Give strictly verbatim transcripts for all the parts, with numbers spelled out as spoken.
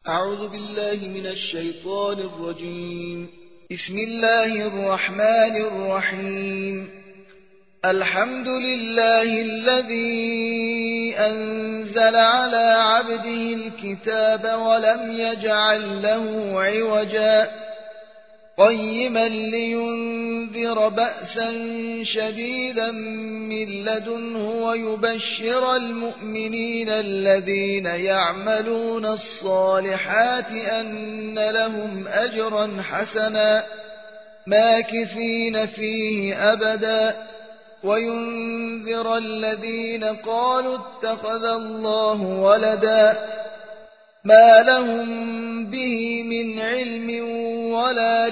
أعوذ بالله من الشيطان الرجيم. بسم الله الرحمن الرحيم. الحمد لله الذي أنزل على عبده الكتاب ولم يجعل له عوجا قيما لينذر بأسا شديدا من لدنه ويبشر المؤمنين الذين يعملون الصالحات أن لهم أجرا حسنا ماكثين فيه أبدا وينذر الذين قالوا اتخذ الله ولدا ما لهم به من علم ولا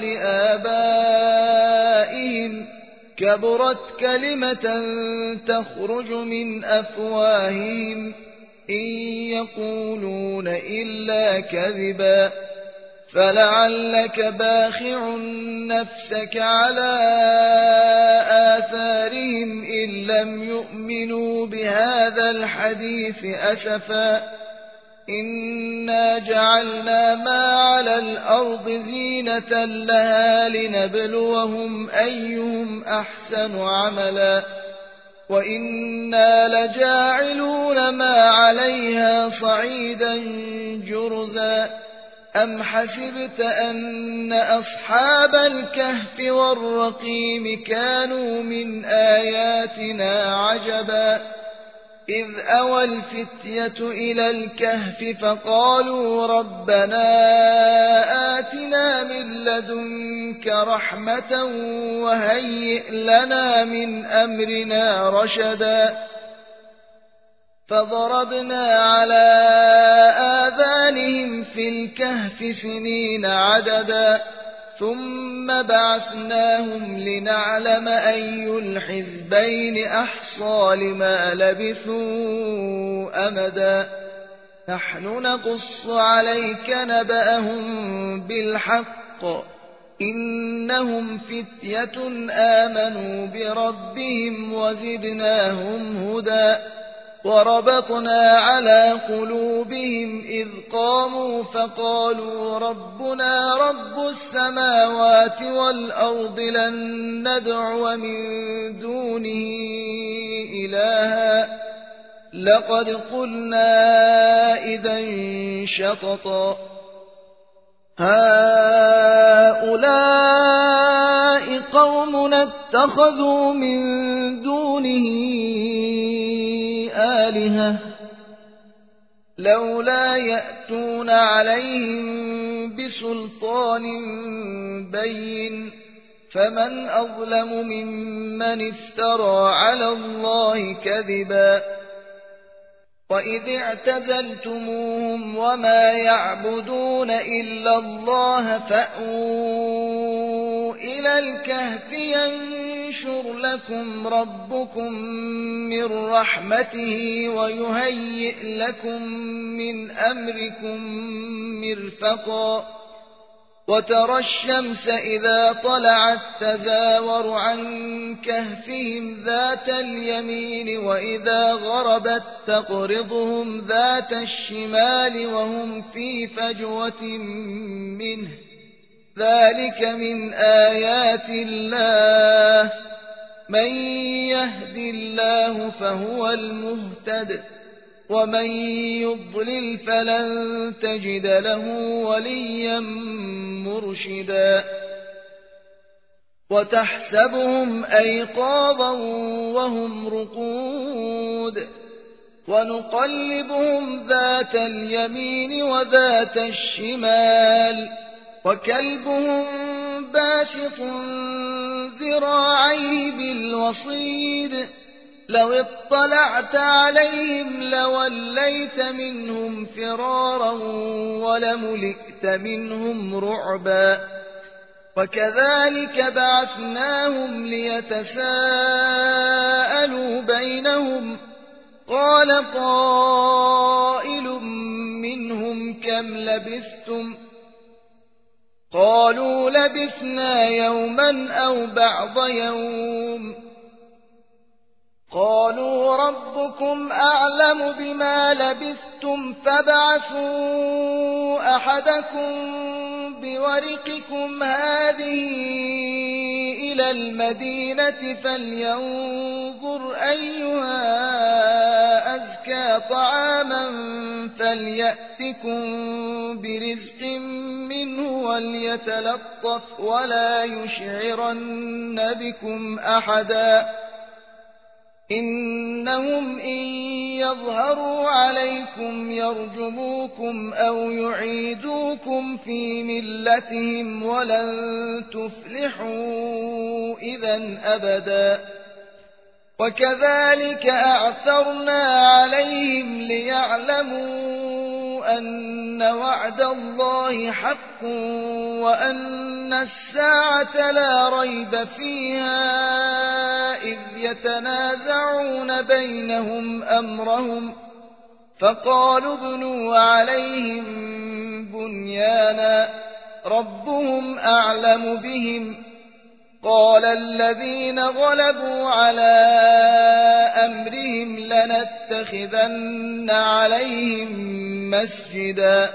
لآبائهم كبرت كلمة تخرج من أفواههم إن يقولون إلا كذبا فلعلك باخع نفسك على آثارهم إن لم يؤمنوا بهذا الحديث أسفا إنا جعلنا ما على الأرض زينة لها لنبلوهم أيهم أحسن عملا وإنا لجاعلون ما عليها صعيدا جرزا أم حسبت أن أصحاب الكهف والرقيم كانوا من آياتنا عجبا إذ أوى الفتية إلى الكهف فقالوا ربنا آتنا من لدنك رحمة وهيئ لنا من أمرنا رشدا فضربنا على آذانهم في الكهف سنين عددا ثم بعثناهم لنعلم أي الحزبين أحصى لما لبثوا أمدا نحن نقص عليك نبأهم بالحق إنهم فتية آمنوا بربهم وزدناهم هدى وربطنا على قلوبهم إذ قاموا فقالوا ربنا رب السماوات والأرض لن ندعو من دونه إلها لقد قلنا إذا شططا هؤلاء قوم اتخذوا من دونه آلهة لولا يأتون عليهم بسلطان بين فمن أظلم ممن افترى على الله كذبا وإذ اعتزلتموهم وما يعبدون إلا الله فأووا إلى الكهف ينشر لكم ربكم من رحمته ويهيئ لكم من أمركم مرفقا وترى الشمس إذا طلعت تزاور عن كهفهم ذات اليمين وإذا غربت تقرضهم ذات الشمال وهم في فجوة منه ذلك من آيات الله من يهد الله فهو المهتد ومن يضلل فلن تجد له وليا مرشدا وتحسبهم أيقاظا وهم رقود ونقلبهم ذات اليمين وذات الشمال وكلبهم باسط ذراعيه بالوصيد لو اطلعت عليهم لوليت منهم فرارا ولملئت منهم رعبا وكذلك بعثناهم ليتساءلوا بينهم قال قائل منهم كم لبثتم قالوا لبثنا يوما أو بعض يوم قالوا ربكم أعلم بما لبثتم فابعثوا أحدكم بورقكم هذه إلى المدينة فلينظر أيها أزكى طعاما فليأتكم برزق منه وليتلطف ولا يشعرن بكم أحدا إنهم إن يظهروا عليكم يرجموكم أو يعيدوكم في ملتهم ولن تفلحوا إذا أبدا وكذلك أعثرنا عليهم ليعلموا أن وعد الله حق وأن الساعة لا ريب فيها إذ يتنازعون بينهم أمرهم فقالوا ابنوا عليهم بنيانا ربهم أعلم بهم قال الذين غلبوا على أمرهم لنتخذن عليهم مسجدا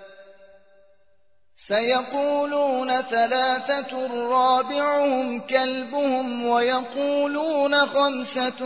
سيقولون ثلاثة رابعهم كلبهم ويقولون خمسة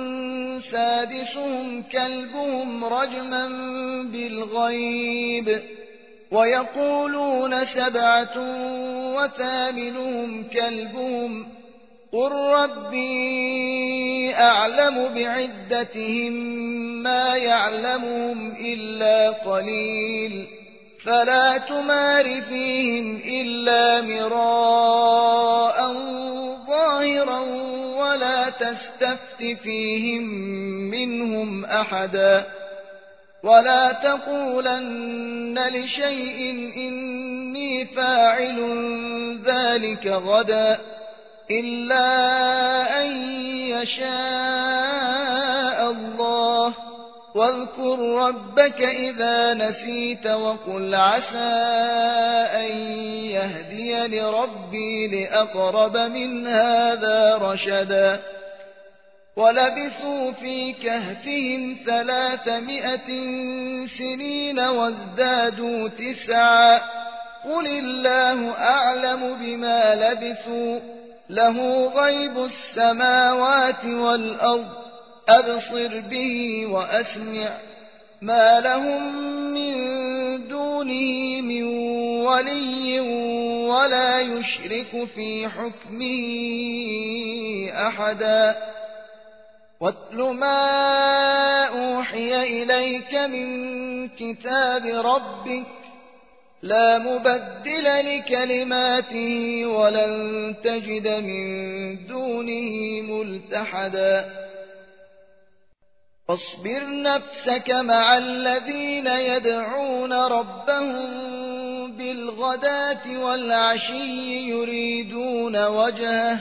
سادسهم كلبهم رجما بالغيب ويقولون سبعة وثامنهم كلبهم قل ربي أعلم بعدتهم ما يعلمهم إلا قليل فلا تمار فيهم إلا مراء ظاهرا ولا تستفت فيهم منهم أحدا ولا تقولن لشيء إني فاعل ذلك غدا إلا أن يشاء الله واذكر ربك إذا نسيت وقل عسى أن يهديني ربي لأقرب من هذا رشدا ولبثوا في كهفهم ثلاثمائة سنين وازدادوا تسعا قل الله أعلم بما لبثوا له غيب السماوات والأرض أبصر به وأسمع ما لهم من دونه من ولي ولا يشرك في حكمه أحدا واتل ما أوحي إليك من كتاب ربك لا مبدل لكلماته ولن تجد من دونه ملتحدا واصبر نفسك مع الذين يدعون ربهم بالغداة والعشي يريدون وجهه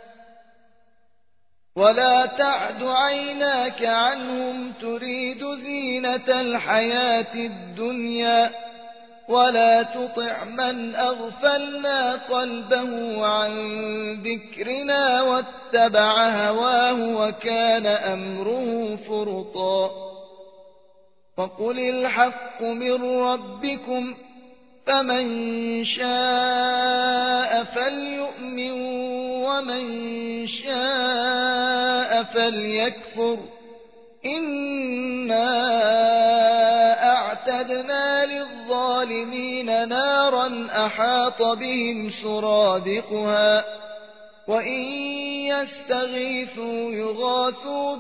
ولا تعد عيناك عنهم تريد زينة الحياة الدنيا ولا تطع من أغفلنا قلبه عن ذكرنا واتبع هواه وكان أمره فرطا وقل الحق من ربكم فمن شاء فليؤمن ومن شاء فليكفر إنا أعتدنا للظالمين نارا أحاط بهم سرادقها وإن يستغيثوا يغاثوا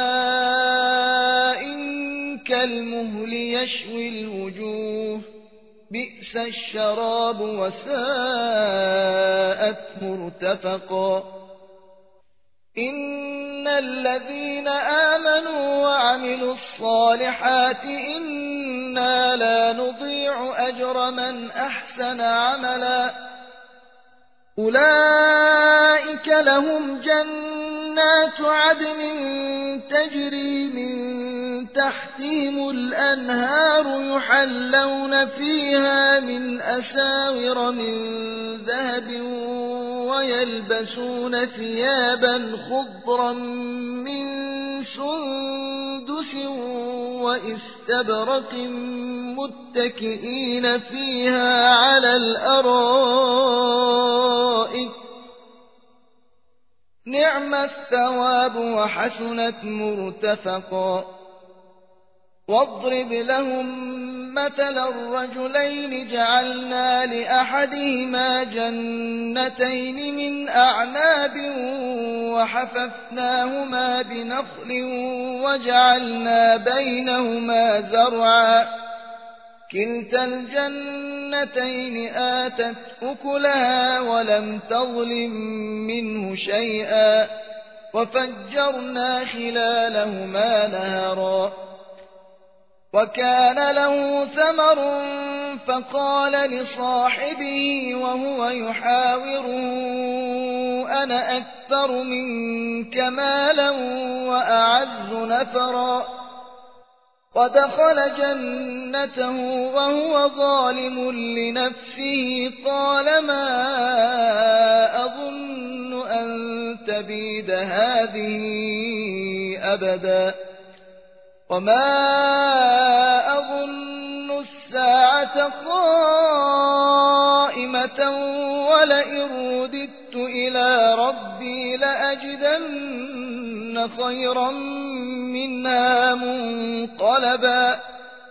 بماء كالمهل يشوي الوجوه بئس الشراب وساءت مرتفقا إن الذين آمنوا وعملوا الصالحات إنا لا نضيع أجر من أحسن عملا أولئك لهم جنات عدن تجري من تحتهم الأنهار يحلون فيها من أساور من ذهب ويلبسون ثيابا خضرا من سندس وإستبرق متكئين فيها على الأرائك نعم الثواب وحسنت مرتفقا واضرب لهم مثل الرجلين جعلنا لأحدهما جنتين من أعناب وحففناهما بنخل وجعلنا بينهما زرعا كلتا الجنتين آتت أكلها ولم تظلم منه شيئا وفجرنا خلالهما نهرا وكان له ثمر فقال لصاحبه وهو يحاوره أنا أكثر منك مالا وأعز نفرا ودخل جنته وهو ظالم لنفسه قال ما أظن أن تبيد هذه أبدا وما أظن الساعة قائمة ولئن رددت إلى ربي لأجدن خيرا منها منقلبا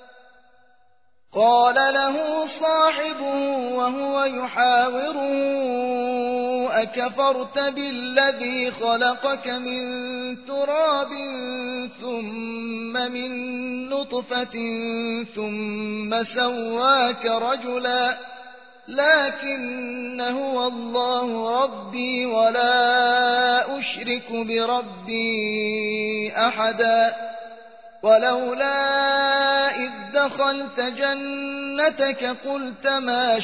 قال له صاحبه وهو يحاوره أكفرت بالذي خلقك من تراب ثم من نطفة ثم سواك رجلا لكن هو الله ربي ولا أشرك بربي أحدا ولولا إذ دخلت جنتك قلت ما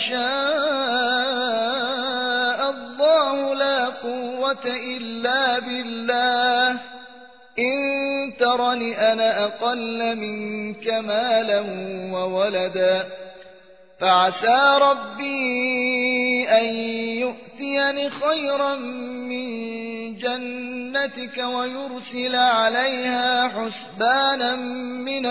شاء الله لا قوة إلا بالله إن ترني أنا أقل منك مالا وولدا فعسى ربي أن يؤتيني خيرا من جنتك ويرسل عليها حسبانا من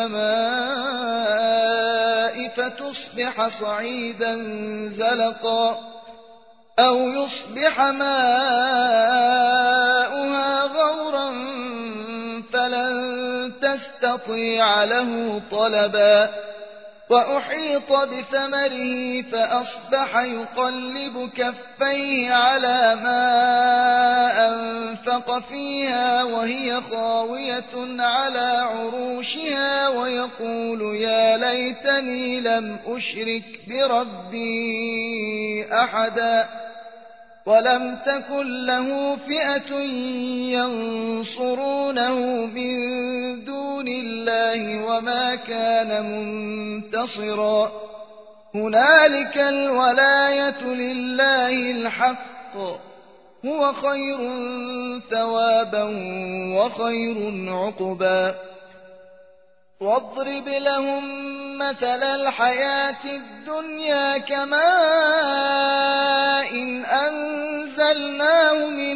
السماء فتصبح صعيدا زلقا أو يصبح ماؤها غورا فلن تستطيع له طلبا وأحيط بثمره فأصبح يقلب كفيه على ما أنفق فيها وهي خاوية على عروشها ويقول يا ليتني لم أشرك بربي أحدا ولم تكن له فئة ينصرونه من دون الله وما كان منتصرا هنالك الولاية لله الحق هو خير ثوابا وخير عقبا واضرب لهم مثل الحياة الدنيا كماء إن أنزلناه من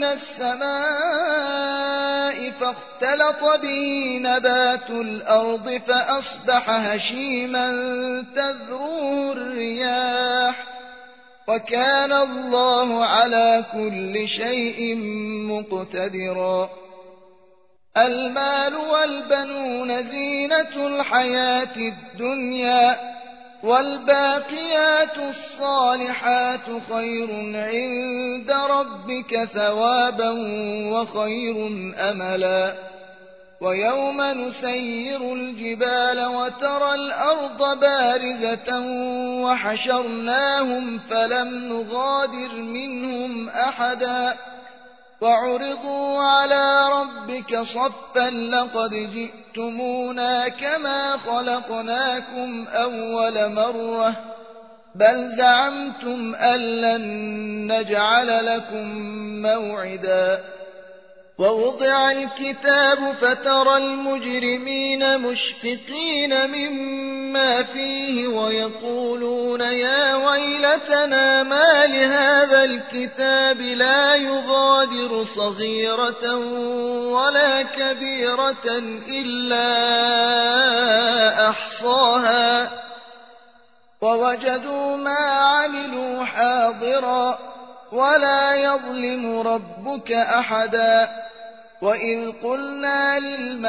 السماء فاختلط به نبات الأرض فأصبح هشيما تذروه الرياح وكان الله على كل شيء مقتدرا المال والبنون زينة الحياة الدنيا والباقيات الصالحات خير عند ربك ثوابا وخير أملا ويوم نسير الجبال وترى الأرض بارزة وحشرناهم فلم نغادر منهم أحدا وعرضوا على ربك صفا لقد جئتمونا كما خلقناكم أول مرة بل زعمتم أن لن نجعل لكم موعدا ووضع الكتاب فترى المجرمين مشفقين مما فيه ويقولون يا ويلتنا ما لهذا الكتاب لا يغادر صغيرة ولا كبيرة إلا أحصاها ووجدوا ما عملوا حاضرا ولا يظلم ربك أحدا وإذ قلنا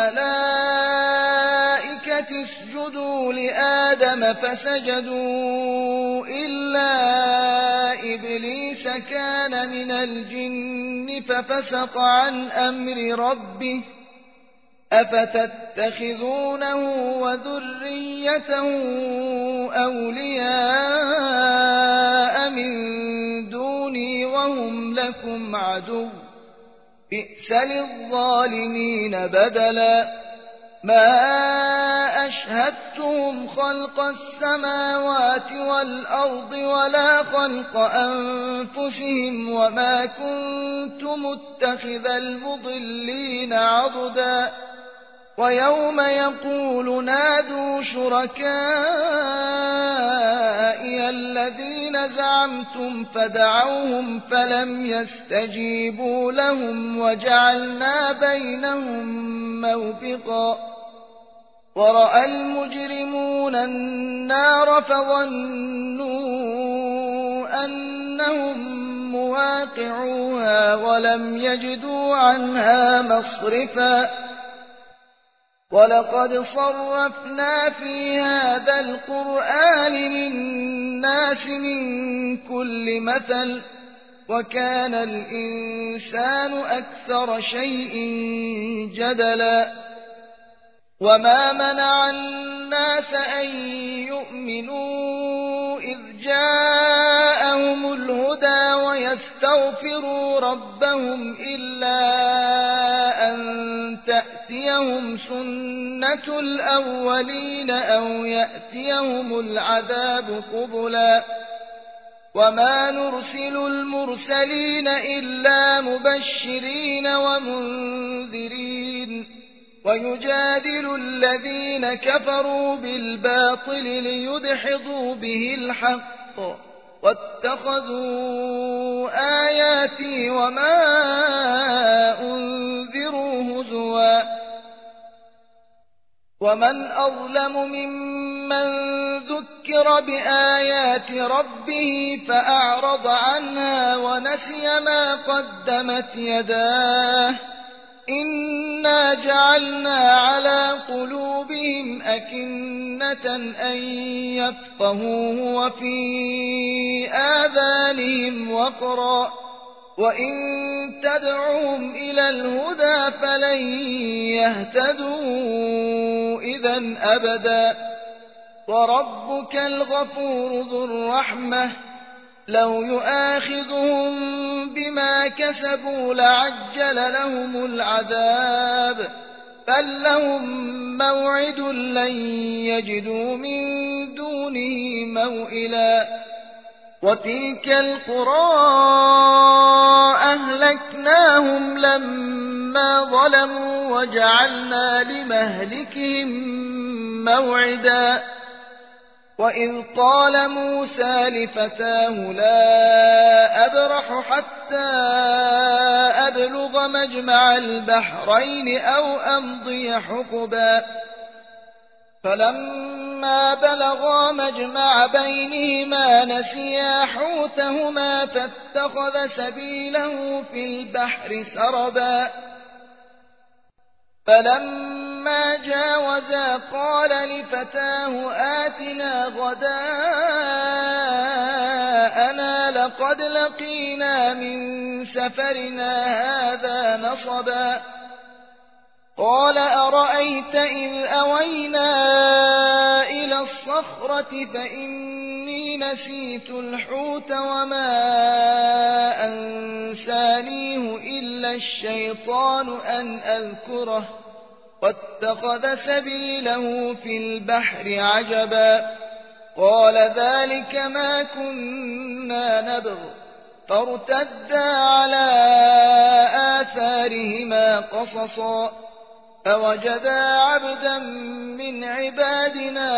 للملائكة اسجدوا لآدم فسجدوا إلا إبليس كان من الجن ففسق عن أمر ربه أفتتخذونه وذريته أولياء من دوني وهم لكم عدو بئس للظالمين بدلا ما أشهدتهم خلق السماوات والأرض ولا خلق أنفسهم وما كنت متخذ المضلين عضدا ويوم يقول نادوا شركائي الذين زعمتم فدعوهم فلم يستجيبوا لهم وجعلنا بينهم موبقا ورأى المجرمون النار فظنوا أنهم مواقعوها ولم يجدوا عنها مصرفا ولقد صرفنا في هذا القرآن للناس من كل مثل وكان الإنسان أكثر شيء جدلا وما منع الناس أن يؤمنوا إذ جاءهم الهدى ويستغفروا ربهم إلا أن تأتيهم سنة الأولين أو يأتيهم العذاب قبلا وما نرسل المرسلين إلا مبشرين ومنذرين ويجادل الذين كفروا بالباطل ليدحضوا به الحق واتخذوا آياتي وما أنذروا هزوا ومن أظلم ممن ذكر بآيات ربه فأعرض عنها ونسي ما قدمت يداه إنا جعلنا على قلوبهم أكنة أن يفقهوه وفي آذانهم وقرا وإن تدعوهم إلى الهدى فلن يهتدوا إذا أبدا وربك الغفور ذو الرحمة لو يؤاخذهم بما كسبوا لعجل لهم العذاب بل لهم موعد لن يجدوا من دونه موئلا وتلك القرى أهلكناهم لما ظلموا وجعلنا لمهلكهم موعدا وإذ قال موسى لفتاه لا أبرح حتى أبلغ مجمع البحرين أو أمضي حقبا فلما بلغا مجمع بينهما نسيا حوتهما فاتخذ سبيله في البحر سربا فلما جاوزا قال لفتاه آتنا غداءنا لقد لقينا من سفرنا هذا نصبا قال أرأيت إذ أوينا إلى الصخرة فإني نسيت الحوت وما أنسانيه إلا الشيطان أن أذكره واتخذ سبيله في البحر عجبا قال ذلك ما كنا نبغ فارتدا على آثارهما قصصا فوجدا عبدا من عبادنا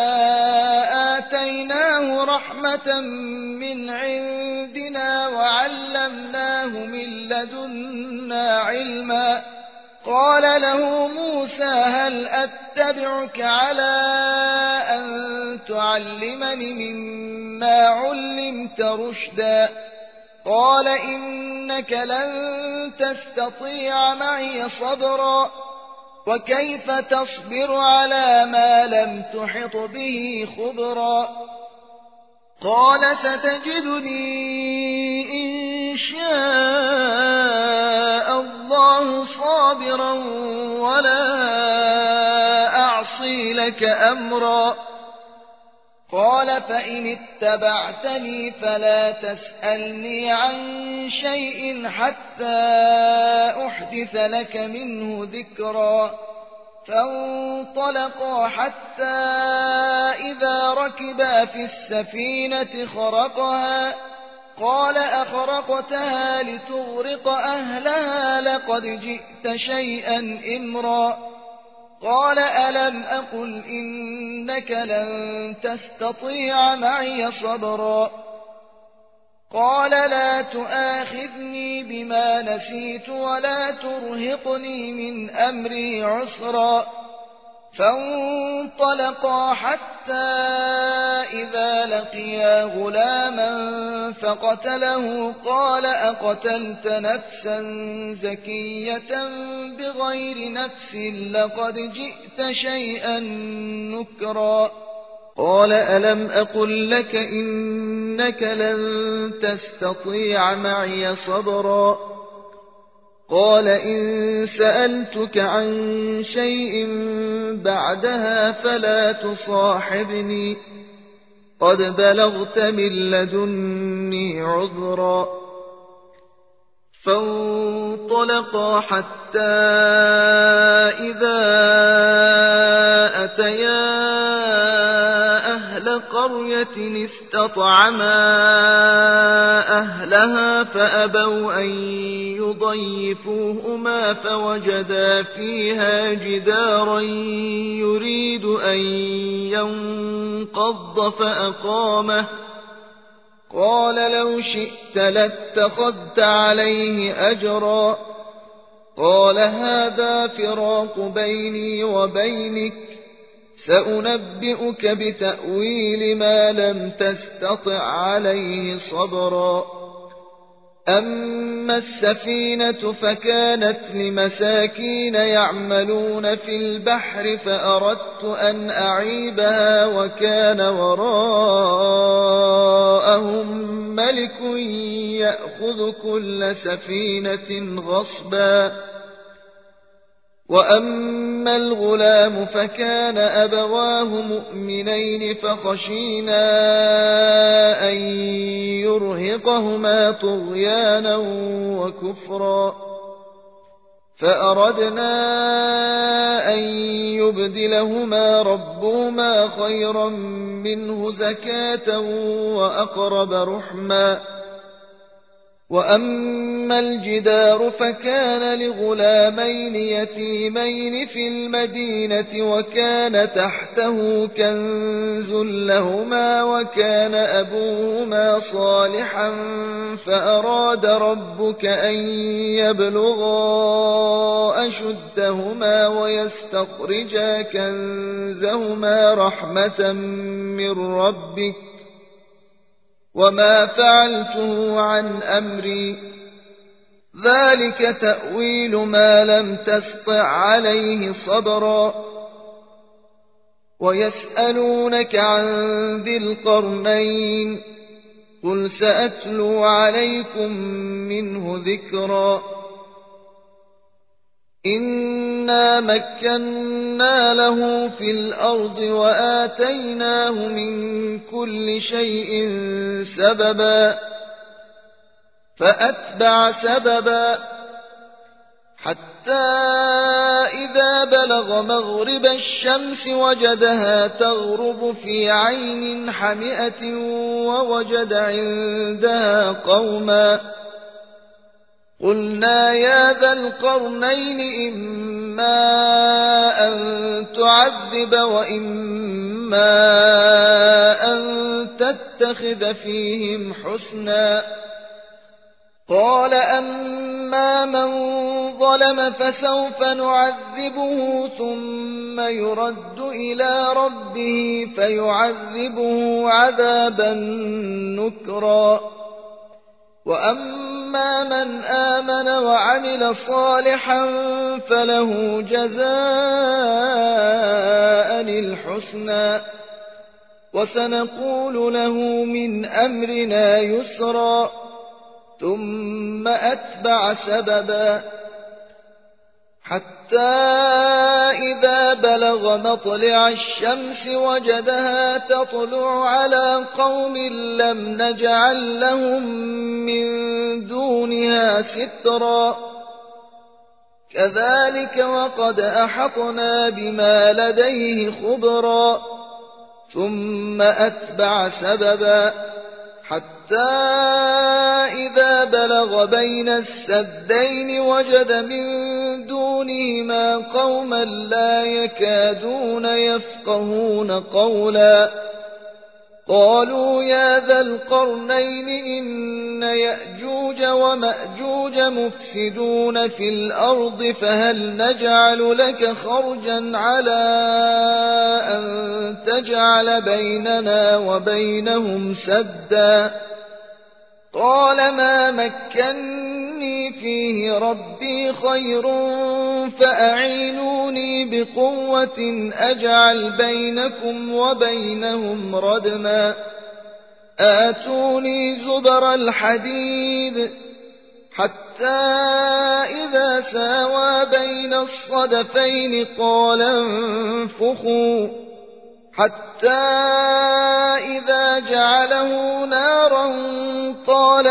آتيناه رحمة من عندنا وعلمناه من لدنا علما قال له موسى هل أتبعك على أن تعلمني مما علمت رشدا قال إنك لن تستطيع معي صبرا وكيف تصبر على ما لم تحط به خبرا قال ستجدني إن شاء الله صابرا ولا أعصي لك أمرا قال فإن اتبعتني فلا تسألني عن شيء حتى أحدث لك منه ذكرا فانطلقا حتى إذا ركبا في السفينة خرقها قال أخرقتها لتغرق أهلها لقد جئت شيئا إمرا قال ألم أقل إنك لن تستطيع معي صبرا قال لا تؤاخذني بما نسيت ولا ترهقني من أمري عسرا فانطلقا حتى إذا لقيا غلاما فقتله قال أقتلت نفسا زكية بغير نفس لقد جئت شيئا نكرا قال ألم أقل لك إنك لن تستطيع معي صبرا قال إن سألتك عن شيء بعدها فلا تصاحبني قد بلغت من لدني عذرا فانطلقا حتى إذا أتيا أهل قرية استطعما أهلها فأبوا أن يضيفوهما فوجدا فيها جدارا يريد أن ينقض فأقامه قال لو شئت لاتخذت عليه أجرا قال هذا فراق بيني وبينك سأنبئك بتأويل ما لم تستطع عليه صبرا أما السفينة فكانت لمساكين يعملون في البحر فأردت أن أعيبها وكان وراءهم ملك يأخذ كل سفينة غصبا وأما الغلام فكان أبواه مؤمنين فخشينا أن يرهقهما طغيانا وكفرا فأردنا أن يبدلهما ربهما خيرا منه زكاة وأقرب رحما وأما الجدار فكان لغلامين يتيمين في المدينة وكان تحته كنز لهما وكان أبوهما صالحا فأراد ربك أن يبلغا أشدهما ويستخرجا كنزهما رحمة من ربك وما فعلته عن أمري ذلك تأويل ما لم تستطع عليه صبرا ويسألونك عن ذي القرنين قل سأتلو عليكم منه ذكرا إنا مكنا له في الأرض وآتيناه من كل شيء سببا فأتبع سببا حتى إذا بلغ مغرب الشمس وجدها تغرب في عين حمئة ووجد عندها قوما قلنا يا ذا القرنين إما أن تعذب وإما أن تتخذ فيهم حسنا قال أما من ظلم فسوف نعذبه ثم يرد إلى ربه فيعذبه عذابا نكرا وأما من آمن وعمل صالحا فله جزاء الحسنى وسنقول له من أمرنا يسرا ثم أتبع سببا حتى إذا بلغ مطلع الشمس وجدها تطلع على قوم لم نجعل لهم من دونها سترا كذلك وقد أحطنا بما لديه خبرا ثم أتبع سببا حتى إذا بلغ بين السدين وجد من دونهما قوما لا يكادون يفقهون قولا قالوا يا ذا القرنين إن يأجوج ومأجوج مفسدون في الأرض فهل نجعل لك خرجا على أن تجعل بيننا وبينهم سدا قال ما مكني فيه ربي خير فأعينوني بقوة أجعل بينكم وبينهم ردما آتوني زبر الحديد حتى إذا ساوى بين الصدفين قال انفخوا حتى إذا جعله نارا قال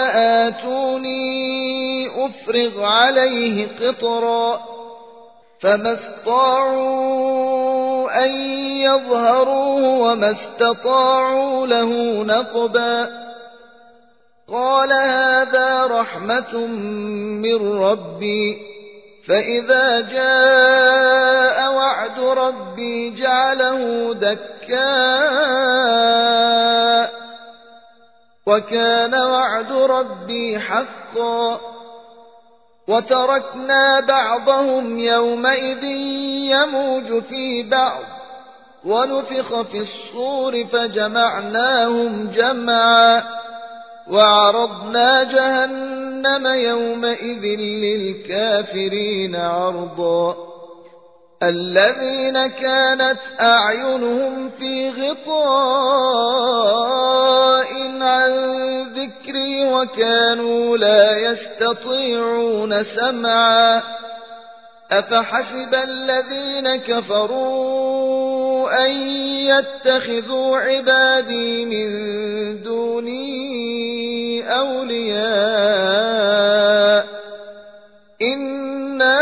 آتوني أفرغ عليه قطرا فما استطاعوا أن يظهروه وما استطاعوا له نقبا قال هذا رحمة من ربي فإذا جاء وعد ربي جعله دكاء وكان وعد ربي حقا وتركنا بعضهم يومئذ يموج في بعض ونفخ في الصور فجمعناهم جمعا وعرضنا جهنم يومئذ للكافرين عرضا الذين كانت أعينهم في غطاء عن ذكري وكانوا لا يستطيعون سمعا أفحسب الذين كفروا أن يتخذوا عبادي من دوني أولياء إنا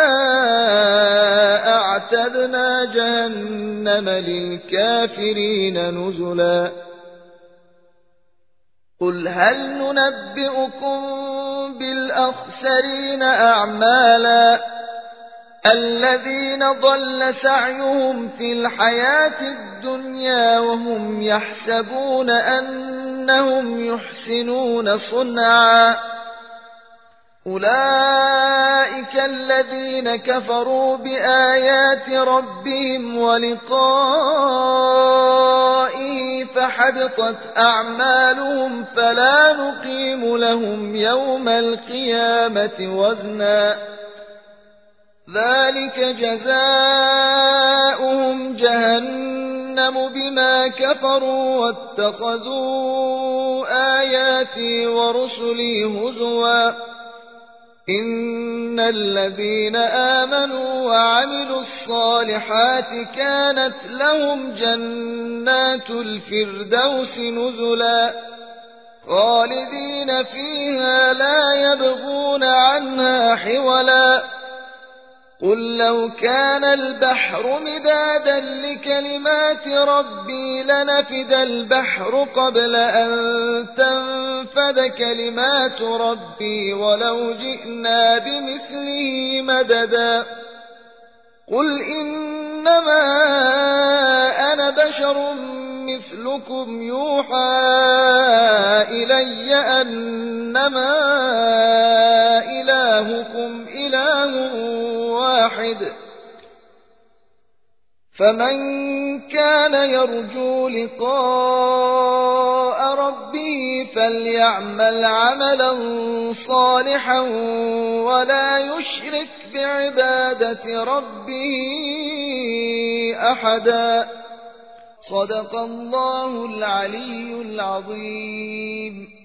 أعتدنا جهنم للكافرين نزلا قل هل ننبئكم بالأخسرين أعمالا الذين ضل سعيهم في الحياة الدنيا وهم يحسبون أنهم يحسنون صنعا أولئك الذين كفروا بآيات ربهم ولقائه فحبطت أعمالهم فلا نقيم لهم يوم القيامة وزنا ذلك جزاؤهم جهنم بما كفروا واتخذوا آياتي ورسلي هزوا إن الذين آمنوا وعملوا الصالحات كانت لهم جنات الفردوس نزلا خالدين فيها لا يبغون عنها حولا قل لو كان البحر مدادا لكلمات ربي لنفد البحر قبل أن تنفد تنفذ كلمات ربي ولو جئنا بمثله مددا قل إنما أنا بشر مثلكم يوحى إلي أنما إلهكم إله واحد فمن كان يرجو لقاء ربه فليعمل عملا صالحا ولا يشرك بعبادة ربه أحدا صدق الله العلي العظيم.